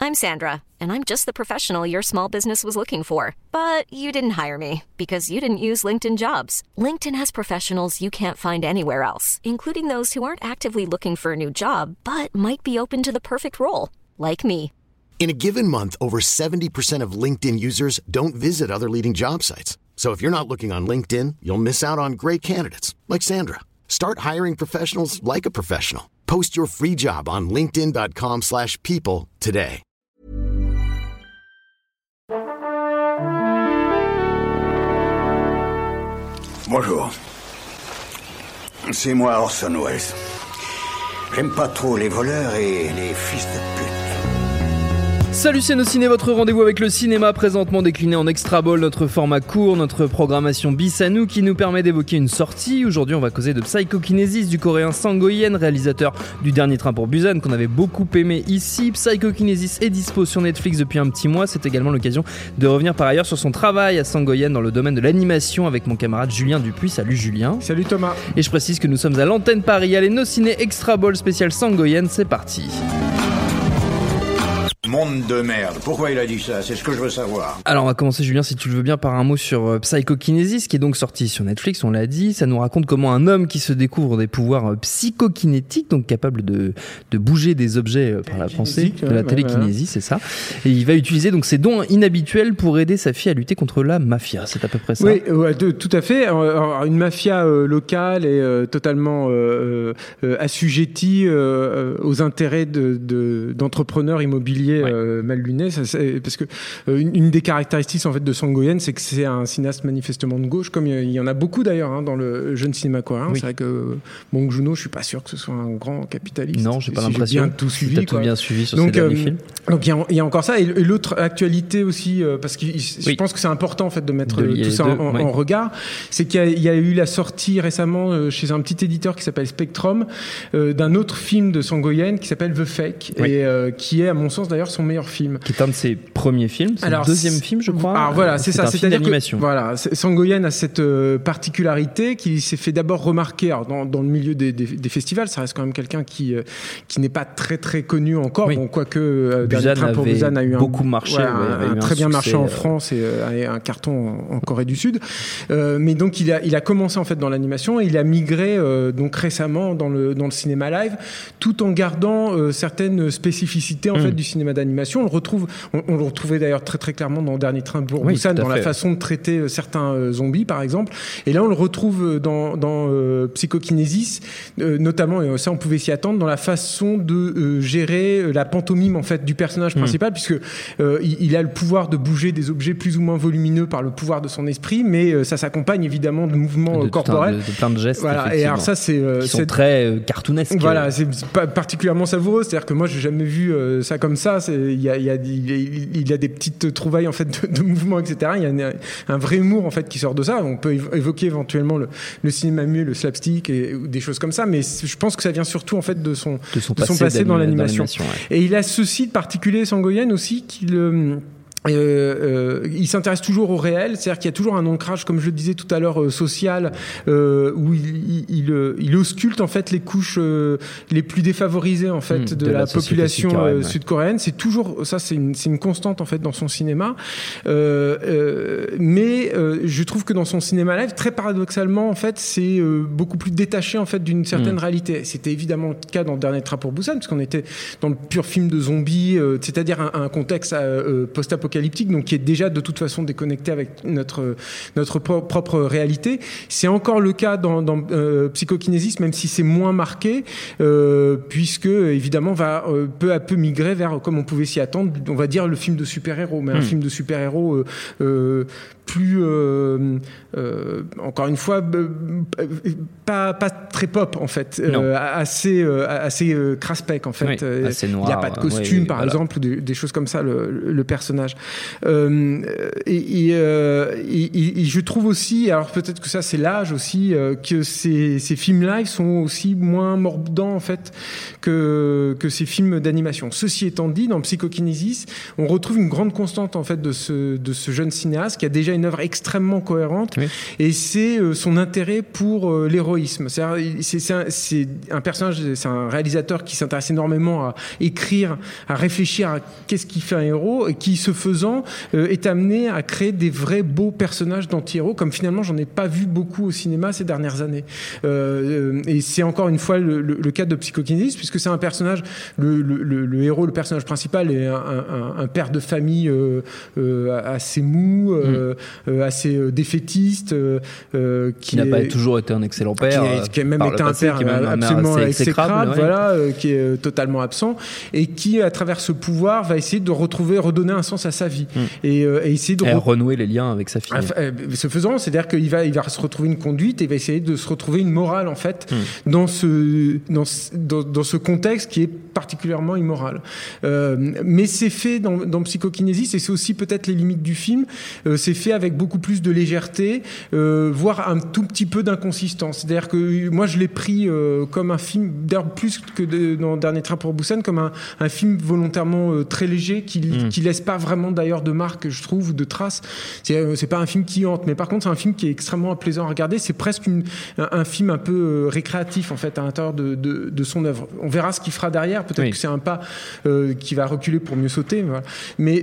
I'm Sandra, and I'm just the professional your small business was looking for. But you didn't hire me because you didn't use LinkedIn Jobs. LinkedIn has professionals you can't find anywhere else, including those who aren't actively looking for a new job, but might be open to the perfect role, like me. In a given month, over 70% of LinkedIn users don't visit other leading job sites. So if you're not looking on LinkedIn, you'll miss out on great candidates like Sandra. Start hiring professionals like a professional. Post your free job on linkedin.com/people today. Bonjour. C'est moi Orson Welles. J'aime pas trop les voleurs et les fils de pute. Salut, c'est Nos Ciné, votre rendez-vous avec le cinéma, présentement décliné en Extra Ball, notre format court, notre programmation bis à nous qui nous permet d'évoquer une sortie. Aujourd'hui, on va causer de Psychokinesis du coréen Sang Go-yen, réalisateur du Dernier Train pour Busan, qu'on avait beaucoup aimé ici. Psychokinesis est dispo sur Netflix depuis un petit mois. C'est également l'occasion de revenir par ailleurs sur son travail à Sang Go-yen dans le domaine de l'animation avec mon camarade Julien Dupuis. Salut Julien. Salut Thomas. Et je précise que nous sommes à l'antenne Paris. Allez, Nos Ciné Extra Ball spécial Sang Go-yen, c'est parti. Monde de merde. Pourquoi il a dit ça ? C'est ce que je veux savoir. Alors on va commencer Julien, si tu le veux bien, par un mot sur Psychokinesis, qui est donc sorti sur Netflix, on l'a dit. Ça nous raconte comment un homme qui se découvre des pouvoirs psychokinétiques, donc capable de bouger des objets par la pensée, de la télékinésie, c'est ça. Et il va utiliser donc ses dons inhabituels pour aider sa fille à lutter contre la mafia. C'est à peu près ça. Oui, tout à fait. Alors, une mafia locale et totalement assujettie aux intérêts d'entrepreneurs immobiliers mal lunés. Parce que une des caractéristiques en fait de Sang Go-yen, c'est que c'est un cinéaste manifestement de gauche, comme il y en a beaucoup d'ailleurs dans le jeune cinéma coréen. Oui. C'est vrai que Bong Joon-ho, je suis pas sûr que ce soit un grand capitaliste. Non, j'ai pas l'impression. J'ai bien tout suivi. T'as tout bien suivi sur ces derniers films. Donc il y a encore ça et l'autre actualité aussi, parce que je pense que c'est important en fait de mettre tout ça en regard, c'est qu'il y a eu la sortie récemment chez un petit éditeur qui s'appelle Spectrum d'un autre film de Sang Go-yen qui s'appelle The Fake et qui est à mon sens d'ailleurs son meilleur film. Qui est un de ses premiers films, c'est le deuxième film je crois. Alors voilà, c'est ça, c'est-à-dire que voilà, Sang Go-yen a cette particularité qui s'est fait d'abord remarquer dans le milieu des festivals. Ça reste quand même quelqu'un qui n'est pas très très connu encore, bon, quoique Dernier Train pour Busan a eu beaucoup marché, un très bien marché en France et un carton en Corée du Sud, mais donc il a commencé en fait dans l'animation et il a migré donc récemment dans le cinéma live, tout en gardant certaines spécificités en fait du cinéma d'animation. On le retrouvait d'ailleurs très très clairement dans Dernier Train pour Busan, dans la façon de traiter certains zombies par exemple, et là on le retrouve dans Psychokinesis notamment, et ça on pouvait s'y attendre, dans la façon de gérer la pantomime en fait du personnage principal, puisque il a le pouvoir de bouger des objets plus ou moins volumineux par le pouvoir de son esprit, mais ça s'accompagne évidemment de mouvements corporels, de plein de gestes, voilà. Et alors ça qui sont très cartoonesques. Voilà, c'est particulièrement savoureux, c'est-à-dire que moi j'ai jamais vu ça comme ça. Il y a des petites trouvailles en fait de mouvements, etc. Il y a un vrai humour en fait qui sort de ça. On peut évoquer éventuellement le cinéma muet, le slapstick et des choses comme ça, mais je pense que ça vient surtout en fait de son passé dans l'animation. Et il a ceci de particulier, Sang Go-yen aussi, il s'intéresse toujours au réel, c'est-à-dire qu'il y a toujours un ancrage, comme je le disais tout à l'heure, social, où il ausculte en fait les couches les plus défavorisées en fait de la population sud-coréenne. C'est toujours ça, c'est une constante en fait dans son cinéma. Mais je trouve que dans son cinéma live, très paradoxalement en fait, c'est beaucoup plus détaché en fait d'une certaine réalité. C'était évidemment le cas dans Dernier Train pour Busan, puisqu'on était dans le pur film de zombies, c'est-à-dire un contexte post-apocalyptique, donc qui est déjà de toute façon déconnecté avec notre propre réalité. C'est encore le cas dans Psychokinesis, même si c'est moins marqué, puisque évidemment va peu à peu migrer vers, comme on pouvait s'y attendre, on va dire le film de super-héros, mais un film de super-héros plus encore une fois pas très pop en fait, assez craspec en fait. Assez noir, il n'y a pas de costume par exemple, des choses comme ça, le personnage. Et je trouve aussi, alors peut-être que ça c'est l'âge aussi, que ces films live sont aussi moins mordants en fait que ces films d'animation. Ceci étant dit, dans Psychokinésis, on retrouve une grande constante en fait de ce jeune cinéaste qui a déjà une œuvre extrêmement cohérente, oui. Et c'est son intérêt pour l'héroïsme. C'est un personnage, c'est un réalisateur qui s'intéresse énormément à écrire, à réfléchir à qu'est-ce qui fait un héros, et qui, ce faisant, est amené à créer des vrais beaux personnages d'anti-héros, comme finalement j'en ai pas vu beaucoup au cinéma ces dernières années. Et c'est encore une fois le cas de Psychokinésis, puisque c'est un personnage, le héros, le personnage principal est un père de famille assez mou, assez défaitiste, qui n'a pas toujours été un excellent père, qui a même été un père absolument exécrable, voilà, qui est totalement absent, et qui, à travers ce pouvoir, va essayer de redonner un sens à sa vie, et essayer de renouer les liens avec sa fille. Ce faisant, c'est-à-dire qu'il va se retrouver une conduite, et il va essayer de se retrouver une morale en fait dans ce contexte qui est particulièrement immoral. Mais c'est fait dans Psychokinésis, et c'est aussi peut-être les limites du film. C'est fait avec beaucoup plus de légèreté, voire un tout petit peu d'inconsistance. C'est-à-dire que moi je l'ai pris comme un film, d'ailleurs plus que dans Dernier train pour Busan, comme un film volontairement très léger qui laisse pas vraiment d'ailleurs de marque, je trouve, ou de traces. C'est pas un film qui hante, mais par contre c'est un film qui est extrêmement plaisant à regarder. C'est presque un film un peu récréatif en fait à l'intérieur de son œuvre. On verra ce qu'il fera derrière. Peut-être que c'est un pas qui va reculer pour mieux sauter. Voilà. Mais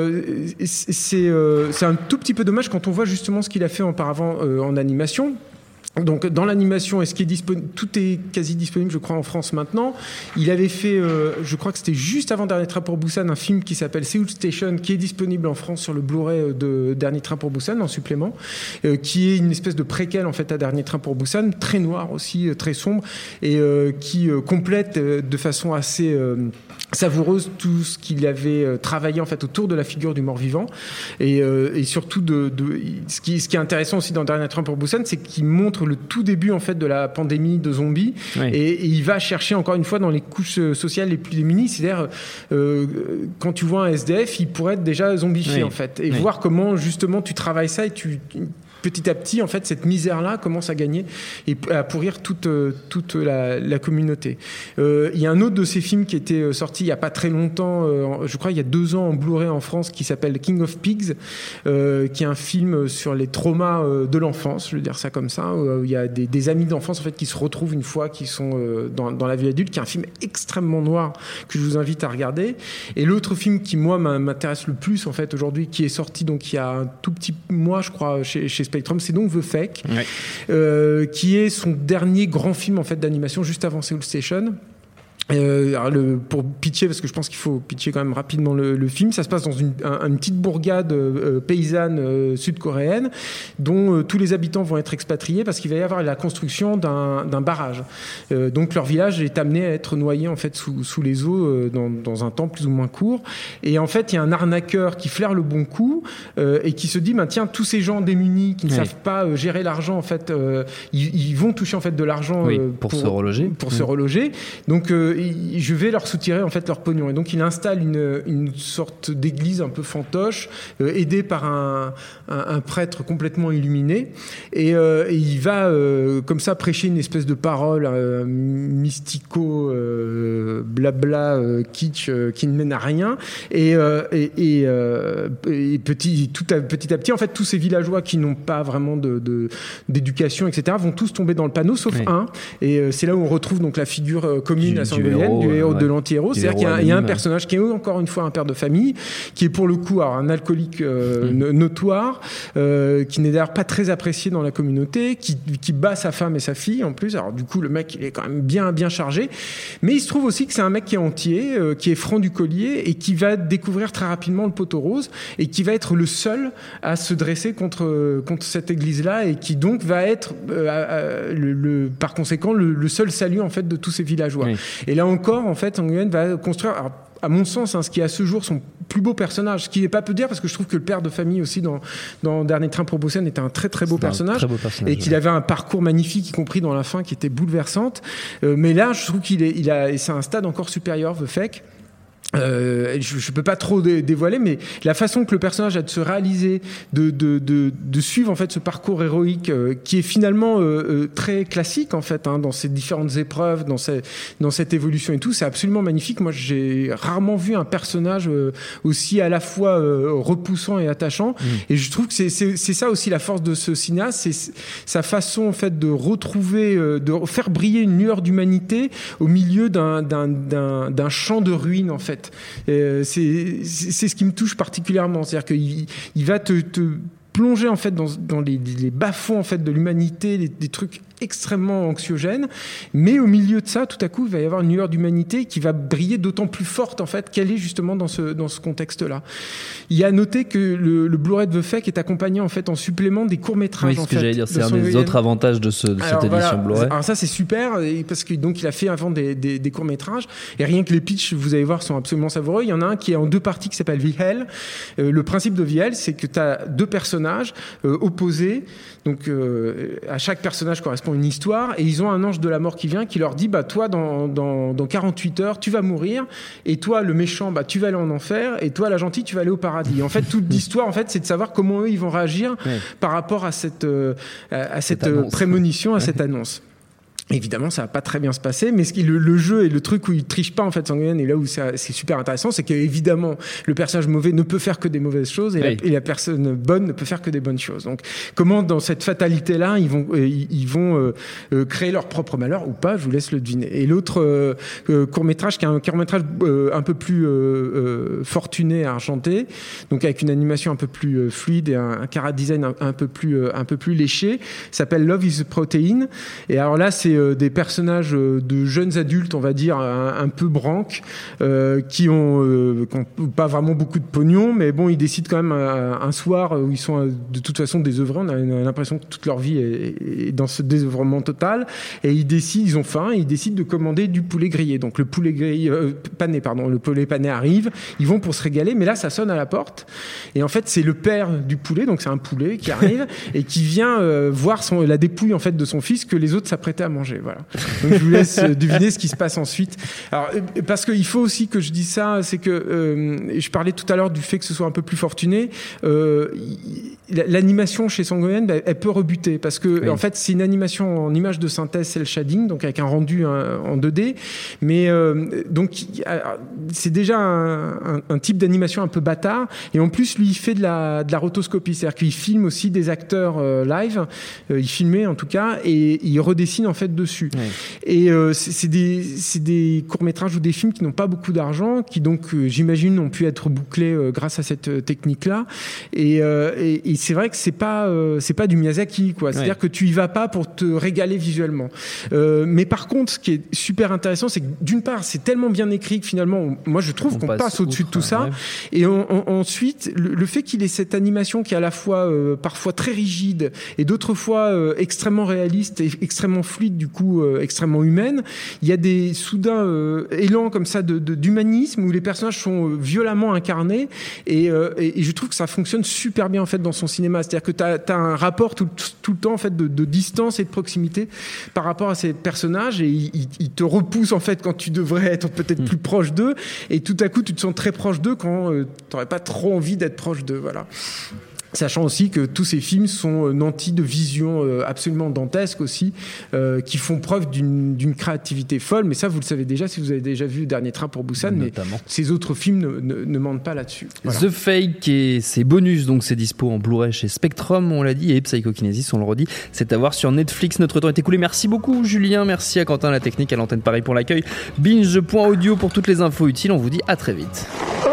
c'est un tout petit peu dommage quand on voit justement ce qu'il a fait auparavant en animation. Donc dans l'animation, tout est quasi disponible, je crois, en France maintenant. Il avait fait, je crois que c'était juste avant Dernier train pour Busan, un film qui s'appelle Seoul Station, qui est disponible en France sur le Blu-ray de Dernier train pour Busan en supplément, qui est une espèce de préquel en fait à Dernier train pour Busan, très noir aussi, très sombre, et qui complète de façon assez savoureuse tout ce qu'il avait travaillé en fait autour de la figure du mort-vivant, et surtout ce qui est intéressant aussi dans Dernier train pour Busan, c'est qu'il montre le tout début en fait de la pandémie de zombies, et il va chercher encore une fois dans les couches sociales les plus démunies, c'est-à-dire quand tu vois un SDF, il pourrait être déjà zombifié en fait, et voir comment justement tu travailles ça, et petit à petit, en fait, cette misère-là commence à gagner et à pourrir toute la communauté. Il y a un autre de ces films qui était sorti il n'y a pas très longtemps, je crois il y a 2 ans en Blu-ray en France, qui s'appelle King of Pigs, qui est un film sur les traumas de l'enfance, je veux dire ça comme ça, où il y a des amis d'enfance en fait, qui se retrouvent une fois qu'ils sont dans la vie adulte, qui est un film extrêmement noir que je vous invite à regarder. Et l'autre film qui, moi, m'intéresse le plus en fait, aujourd'hui, qui est sorti donc il y a un tout petit mois, je crois, chez Spectrum, c'est donc The Fake, qui est son dernier grand film en fait d'animation juste avant Seoul Station. Pour pitcher, parce que je pense qu'il faut pitcher quand même rapidement le film, ça se passe dans une petite bourgade paysanne sud-coréenne, dont tous les habitants vont être expatriés parce qu'il va y avoir la construction d'un barrage. Donc leur village est amené à être noyé en fait sous les eaux dans un temps plus ou moins court. Et en fait, il y a un arnaqueur qui flaire le bon coup et qui se dit tiens, tous ces gens démunis qui ne savent pas gérer l'argent, en fait, ils vont toucher en fait de l'argent pour se reloger. Se reloger. Donc je vais leur soutirer en fait leur pognon, et donc il installe une sorte d'église un peu fantoche, aidé par un prêtre complètement illuminé, et il va comme ça prêcher une espèce de parole mystico blabla kitsch qui ne mène à rien, et petit à petit en fait tous ces villageois qui n'ont pas vraiment d'éducation, etc., vont tous tomber dans le panneau sauf un, et c'est là où on retrouve donc la figure commune à du héros, de l'anti-héros. C'est-à-dire qu'il y a un personnage qui est encore une fois un père de famille, qui est pour le coup un alcoolique notoire, qui n'est d'ailleurs pas très apprécié dans la communauté, qui bat sa femme et sa fille en plus. Alors du coup, le mec, il est quand même bien chargé. Mais il se trouve aussi que c'est un mec qui est entier, qui est franc du collier, et qui va découvrir très rapidement le poteau rose, et qui va être le seul à se dresser contre cette église-là, et qui donc va être par conséquent le seul salut en fait de tous ces villageois. Et là encore, en fait, Nguyen va construire, alors, à mon sens, ce qui est à ce jour son plus beau personnage, ce qui n'est pas peu dire, parce que je trouve que le père de famille aussi dans Dernier train pour Busan était un très très beau personnage, et qu'il avait un parcours magnifique, y compris dans la fin qui était bouleversante. Mais là, je trouve et c'est un stade encore supérieur, The Fake. je peux pas trop dévoiler, mais la façon que le personnage a de se réaliser, de suivre en fait ce parcours héroïque qui est finalement très classique en fait dans ces différentes épreuves, dans cette évolution et tout, c'est absolument magnifique. Moi, j'ai rarement vu un personnage aussi à la fois repoussant et attachant. Et je trouve que c'est ça aussi la force de ce cinéaste, c'est sa façon en fait de retrouver, de faire briller une lueur d'humanité au milieu d'un champ de ruines en fait. C'est ce qui me touche particulièrement, c'est-à-dire qu'il va te plonger en fait dans les bas-fonds en fait de l'humanité, des trucs extrêmement anxiogène, mais au milieu de ça, tout à coup, il va y avoir une lueur d'humanité qui va briller d'autant plus forte en fait qu'elle est justement dans ce contexte-là. Il y a à noter que le Blu-ray de The Fake est accompagné en fait en supplément des courts-métrages. Oui, ce que j'allais dire, c'est un des autres avantages de cette édition Blu-ray. Alors ça, c'est super, parce que donc il a fait avant des courts-métrages, et rien que les pitchs, vous allez voir, sont absolument savoureux. Il y en a un qui est en 2 parties qui s'appelle The Hell. Le principe de The Hell, c'est que tu as 2 personnages opposés, donc à chaque personnage correspond une histoire, et ils ont un ange de la mort qui vient, qui leur dit toi dans 48 heures tu vas mourir, et toi le méchant tu vas aller en enfer, et toi la gentille tu vas aller au paradis. Et en fait toute l'histoire en fait c'est de savoir comment eux ils vont réagir par rapport à cette prémonition, à cette annonce. Évidemment, ça va pas très bien se passer, mais le jeu et le truc où il triche pas en fait, Sangren, et là où c'est super intéressant, c'est qu'évidemment le personnage mauvais ne peut faire que des mauvaises choses, et la personne bonne ne peut faire que des bonnes choses. Donc, comment dans cette fatalité là, ils vont créer leur propre malheur ou pas, je vous laisse le deviner. Et l'autre court métrage, qui est un court métrage un peu plus fortuné, argenté, donc avec une animation un peu plus fluide et un chara design un peu plus léché, s'appelle Love is a Protein. Et alors là, c'est des personnages de jeunes adultes, on va dire, un peu branques, qui ont pas vraiment beaucoup de pognon, mais bon, ils décident quand même un soir où ils sont de toute façon désœuvrés. On a l'impression que toute leur vie est dans ce désœuvrement total, et ils ont faim, et ils décident de commander du poulet grillé. Donc le poulet grillé le poulet pané arrive, ils vont pour se régaler, mais là ça sonne à la porte, et en fait c'est le père du poulet, donc c'est un poulet qui arrive et qui vient voir la dépouille en fait de son fils que les autres s'apprêtaient à manger. Voilà. Donc je vous laisse deviner ce qui se passe ensuite. Alors, parce qu'il faut aussi que je dise ça, c'est que je parlais tout à l'heure du fait que ce soit un peu plus fortuné. L'animation chez Sangren, elle peut rebuter, parce que en fait c'est une animation en image de synthèse cel shading, donc avec un rendu en 2D, mais donc c'est déjà un type d'animation un peu bâtard, et en plus lui il fait de la rotoscopie, c'est-à-dire qu'il filme aussi des acteurs live, il filmait en tout cas, et il redessine en fait dessus. Et c'est des courts-métrages ou des films qui n'ont pas beaucoup d'argent, qui donc j'imagine ont pu être bouclés grâce à cette technique-là, et c'est vrai que c'est pas du Miyazaki, quoi. C'est-à-dire que tu y vas pas pour te régaler visuellement. Mais par contre, ce qui est super intéressant, c'est que d'une part, c'est tellement bien écrit que finalement, moi je trouve qu'on passe au-dessus de tout ça. Et ensuite, le fait qu'il ait cette animation qui est à la fois parfois très rigide et d'autres fois extrêmement réaliste et extrêmement fluide, du coup extrêmement humaine, il y a des soudains élans comme ça d'humanisme où les personnages sont violemment incarnés, et je trouve que ça fonctionne super bien en fait dans son cinéma. C'est-à-dire que t'as un rapport tout le temps en fait de distance et de proximité par rapport à ces personnages, et ils te repoussent en fait quand tu devrais être peut-être plus proche d'eux, et tout à coup tu te sens très proche d'eux quand t'aurais pas trop envie d'être proche d'eux. Voilà. Sachant aussi que tous ces films sont nantis de visions absolument dantesques aussi, qui font preuve d'une créativité folle. Mais ça, vous le savez déjà si vous avez déjà vu Dernier Train pour Busan. Notamment. Mais ces autres films ne mentent pas là-dessus. Voilà. The Fake et ses bonus, donc c'est dispo en Blu-ray chez Spectrum, on l'a dit, et Psychokinesis, on le redit, c'est à voir sur Netflix. Notre temps est écoulé. Merci beaucoup Julien, merci à Quentin la technique, à l'antenne Paris pour l'accueil. Binge.audio pour toutes les infos utiles. On vous dit à très vite.